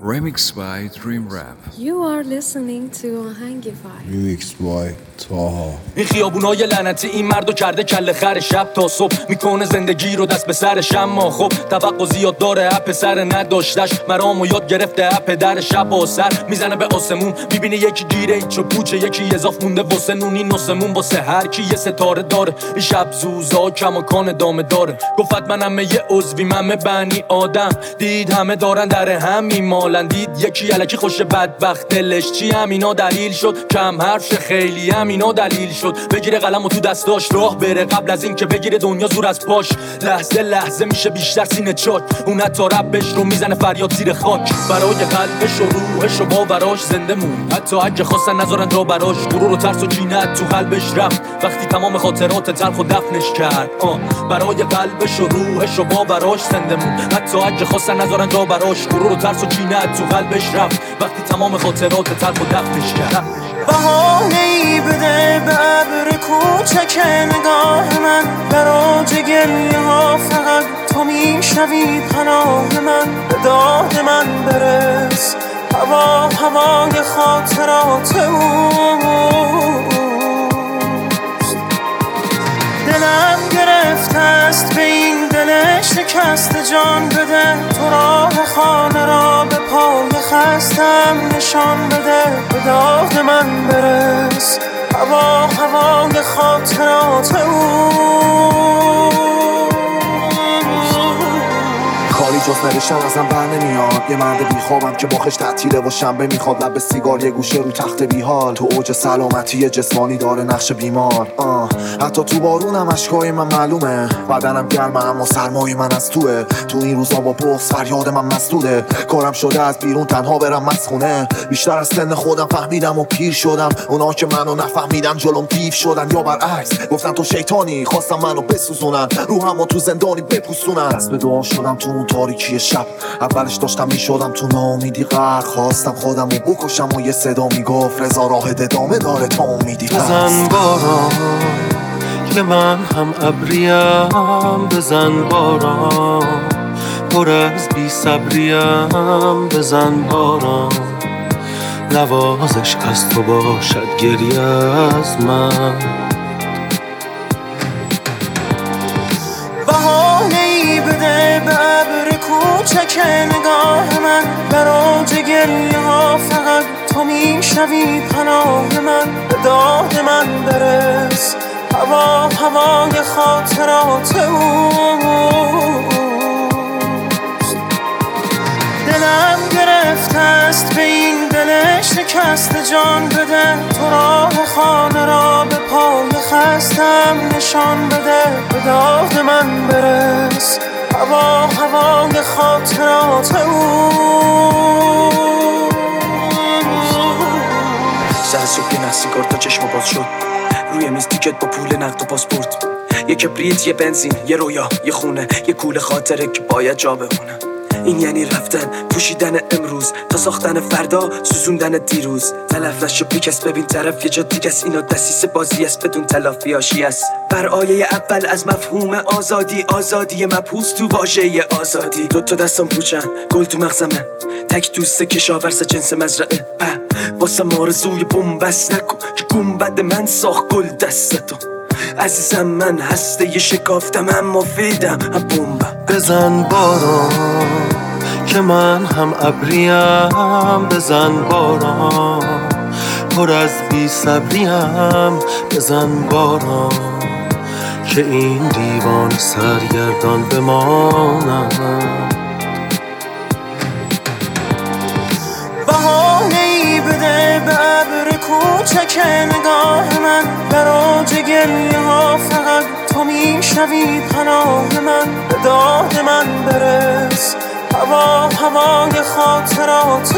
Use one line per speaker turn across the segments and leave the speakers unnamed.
Remixed by Dream Rap.
You are listening to Ahangify.
Remixed by Taha.
این خیابونای لعنتی این مردو کرده کله خر شب تا صبح میکنه زندگی رو دست به سرش اما خب توقع زیاد داره اپ سر نداشتش مرامو یاد گرفته اپ در شب و سر میزنه به آسمون میبینه یکی گیره ایچو پوچه یکی اضاف مونده واسه نونی نسمون واسه هر کی یه ستاره داره این شب زوزا کماکان دامه داره گفت منم یه عضوی من بنی آدم دید همه دارن در همین مالن دید یکی الکی خوش بدبخت دلش چی همینا دلیل شد کم حرف خیلی همینا دلیل شد بگیره قلمو تو دستاش راه بره قبل از این که بگیره دنیا زور از پاش لحظه لحظه میشه بیشتر سینه چاک اون حتی ربش رو میزنه فریاد زیر خاک برای قلبش و روحش و باوراش زنده مون حتی اگه خواستن نذارن جا براش غرور و ترس و کینه تو قلبش رفت وقتی تمام خاطرات تلخ و دفنش کرد برای قلبش و روحش و باوراش زنده مون حتی اگه خواستن نذارن جا براش غرور و ترس و کینه تو قلبش رفت وقتی تمام خاطرات تلخ و دفنش کرد
بهانه‌ای بده به ابر کوچک نگاه من براج گریه ها فقط تو میشنوی پناه من به داد من برس هوای خاطرات اوست دلم گرفته است به این دل شکست جان بده تو راه خانه را به پای خستم نشان بده به داد من برس هوای خاطرات
کاری جز نوشتن ازم بر نمیاد یه مرد بیخوابم که مخش تعطیله و شنبه میخواد لب سیگار یه گوشه رو تخت بیحال تو اوج سلامتی جسمانی داره نقش بیمار حتی تو بارونم اشکای من معلومه بدنم گرمه اما سرمای من از توه تو این روزا با بغض فریاد من مسدوده کارم شده از بیرون تنها برم مسخونه بیشتر از سن خودم فهمیدم و پیر شدم اونا که منو نفهمیدن جلوم دیو شدن یا برعکس گفتن تو شیطانی خواستم منو بسوزونن روحمو تو زندانی بپوسونن دست به دعا شدم تو اون تاریکی شب اولش داشتم میشدم تو ناامیدی غرق خواستم خودم رو بکشم و یه صدا میگفت رضا راه ادامه داره تا امیدی
بزن باران که من هم ابریم بزن باران پر از بی صبریم بزن باران نوازش از تو باشد گریه از من بهانه‌ای بده به ابر کوچک نگاه من براج گریه ها فقط تو میشنوی پناه من به داد من برس هوای خاطرات اوست دلم گرفته است به این دل شکست جان بده تو راه خانه را به پای خستم نشان بده به داد من برس هوای خاطرات
سر صبح یه سیگار تا چشم باز شد روی میز تیکت با پول نقد و پاسپورت یه کبریت یه بنزین یه رویا یه خونه یه کوله خاطره که باید جا بمونه این یعنی رفتن پوشیدن امروز تا ساختن فردا سوزوندن دیروز تلف نشو بیکس ببین طرف یه جا دیگه است اینا دسیس بازی است بدون تلافی هاشی است بر آیه اول از مفهوم آزادی مبهوس تو واژه آزادی دوتا دستم پوچن گل تو مغزمه تک دوسته کشاورز جنس مزرعه واسه آرزوی بومبست نکن که گنبد من ساخت گل دستتو عزیزم من هسته یه شکافتم هم مفیدم هم بومبم
بزن باران که من هم ابریم بزن باران پر از بی صبریم بزن باران که این دیوان سرگردان بمانم بهانه‌ای بده به ابر کوچک نگاه من براج گریه ها فقط تو میشنوی پناه من به داد من برس هوای خاطرات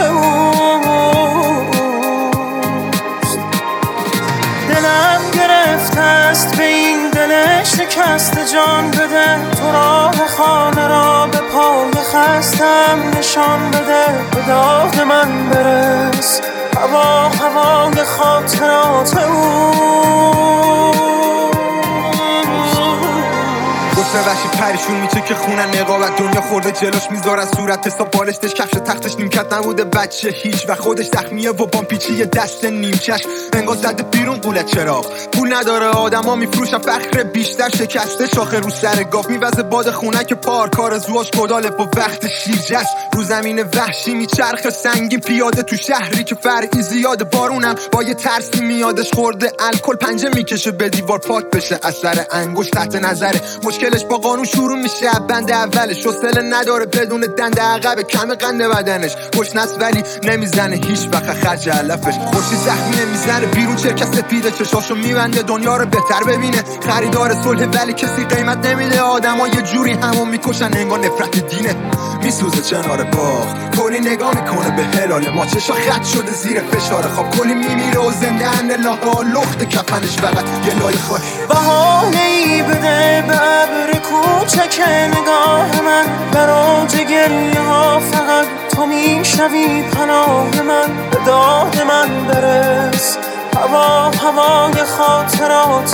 اوست دلم گرفته است به این دل شکست جان بده تو راه خانه را به پای خستم نشان بده به داد من برس هوای خاطرات اوست
مثل وحشی پریشون میشه که خونن نقابت دنیا خورده جلوش میذارن صورت حساب بالشتش کفش تختش نیمکت نبوده بچه هیچ و خودش زخمیه و بامپیچی یه دست نیمچش انگار زده بیرون قولت چراغ پول نداره آدما میفروشن فخر بیشتر شکسته شاخه رو سر گاف میوزه باد خونه که پارک آرزوهاش کداله با وقت شیرجش رو زمین وحشی میچرخه سنگین پیاده تو شهری که فرعی زیاده بارونم با یه ترسی میادش خورده الکل پنجه میکشه به دیوار پاک بشه اثر انگشت تحت نظره مشکلش با قانون شروع میشه بند اولش حوصله نداره بدون دنده عقب کم قنده بدنش گشنس ولی نمیزنه هیچ وقت خجالفش خوشی زخمی نمیزنه بیرون چرکه سپیده چشاشو میبنده دنیا رو بهتر ببینه خریدار صلح ولی کسی قیمت نمیده آدما یه جوری همون میکشن انگار نفرت دینه میسوزه کنار باغ کلی نگاه میکنه به هلال ما چشا خط شده زیر فشار خواب کلی میمیره و زنده انلاها لخت کفنش فقط یه لای خواه
بهانه ای بده به ابر کوچک نگاه من براج گریه ها فقط تو میشنوی پناه من به داد من برس هوای خاطرات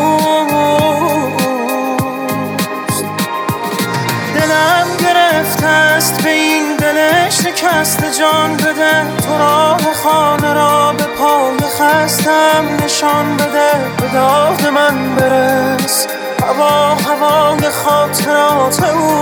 اوست دلم گرفته است به این دل شکست جان بده تو راه خانه را به پای خستم نشان بده به داد من برس هوای خاطرات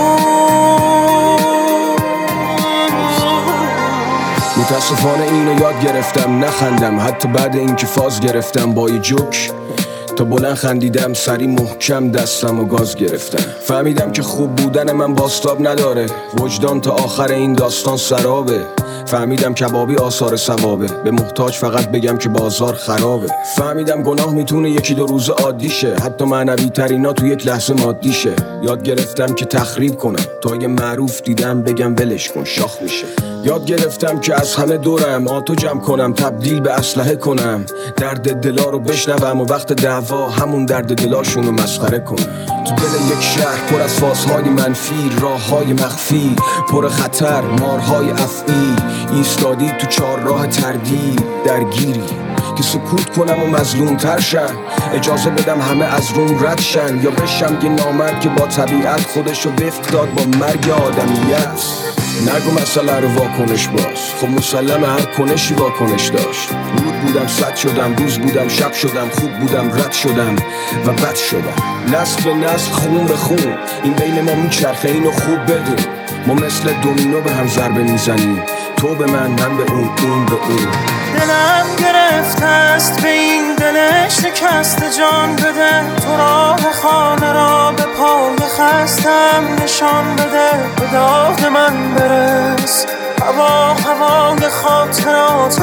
متاسفانه اینو یاد گرفتم نخندم حتی بعد اینکه فاز گرفتم با یه جوک تا بلند خندیدم سری محکم دستم و گاز گرفتم فهمیدم که خوب بودن من باستاب نداره وجدان تا آخر این داستان سرابه فهمیدم کبابی آثار ثوابه به محتاج فقط بگم که بازار خرابه فهمیدم گناه میتونه یکی دو روز عادی شه حتی معنوی ترینا تو یک لحظه مادی شه یاد گرفتم که تخریب کنم تا یه معروف دیدم بگم ولش کن شاخ میشه یاد گرفتم که از همه دورم آتو جمع کنم تبدیل به اسلحه کنم درد دلا رو بشنوم و وقت دعوا همون درد دلاشونو مسخره کنم تو دل یک شهر پر از فازهای منفی راههای مخفی پر خطر مارهای افعی ایستادی تو چهار راه تردید درگیری که سکوت کنم و مظلوم تر شم اجازه بدم همه از روم رد شن یا بشم یه نامرد که با طبیعت خودشو وفق داد با مرگ آدمیت نگو مسئله رو واکنش باز خب مسلم هر کنشی واکنش داشت رود بودم صد شدم روز بودم شب شدم خوب بودم رد شدم و بد شدم نسل به نسل خون به خون این بین ما میچرخه اینو خوب بدون ما مثل دومینو به هم ضربه میزنیم تو به من به اون به اون
دلم گرفته است به این دل شکست جان بده تو راه خانه را به پای خستم نشان بده به داد من برس هوای خاطرات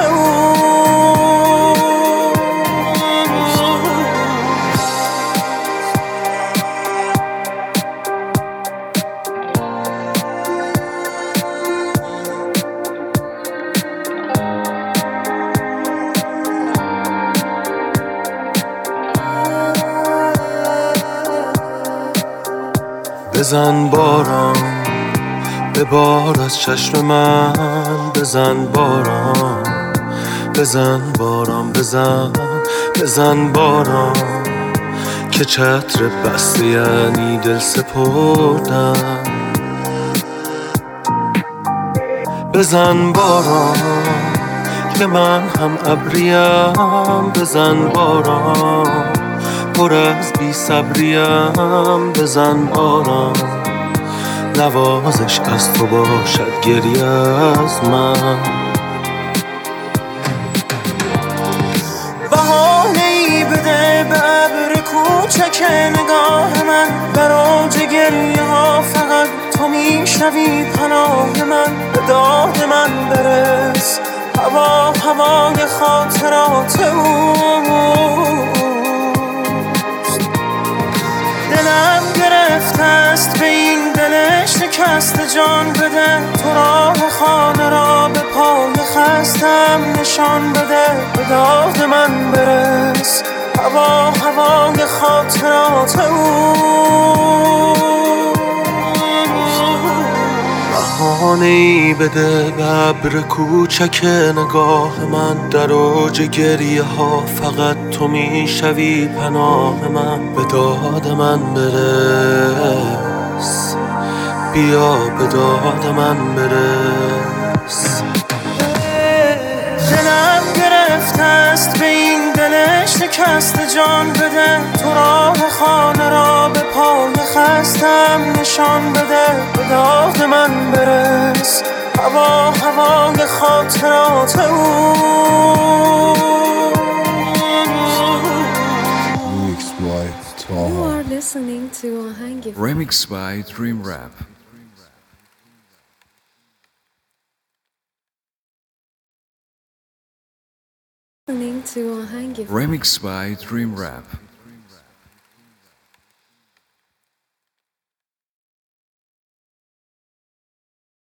بزن باران به بار از چشم من بزن باران بزن باران بزن باران که چتر بسته یعنی دل سپردن بزن باران که من هم ابریم بزن باران پر از بی صبریم بزن باران نوازش از تو باشد گریه از من
بهانه ای بده به ابر کوچک نگاه من براج گریه ها فقط تو میشنوی پناه من به داد من برس هوای خاطرات دلم گرفته است به این دل شکست جان بده تو راه خانه را به پای خستم نشان بده به داد من برس هوای خاطرات
بهانه خانه ای بده به ابر کوچک نگاه من. در اوج گریه ها فقط تو میشوی پناه من. به داد من برس، بیا به داد من برس.
دلم گرفته است به این دل شکسته، جان بده تو راه خانه را به پای خستم نشان بده. به داد من برس، هوای خاطرات او.
Mixed by
You
Taha.
are listening to Ahangify.
Remix by Dream Rap.
Listening to Ahangify.
Remix by Dream Rap.